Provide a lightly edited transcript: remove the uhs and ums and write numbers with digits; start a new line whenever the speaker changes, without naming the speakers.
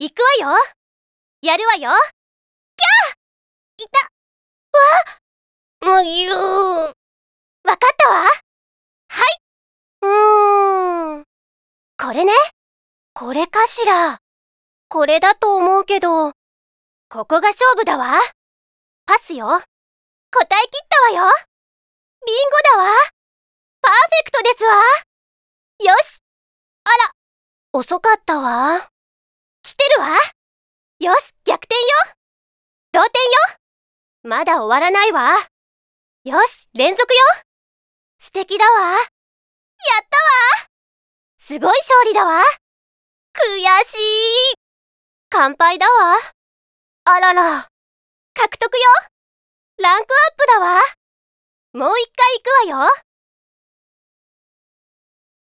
行くわよ。やるわよ。いた。わ、ゆー。わかったわ。はい。これね。これかしら。これだと思うけど、ここが勝負だわ。パスよ。答え切ったわよ。ビンゴだわ。パーフェクトですわ。よし。あら、遅かったわ。来てるわ。よし、逆転よ。同点よ。まだ終わらないわ。よし、連続よ。素敵だわ。やったわ。すごい勝利だわ。悔しい。乾杯だわ。あらら。獲得よ。ランクアップだわ。もう一回行くわよ。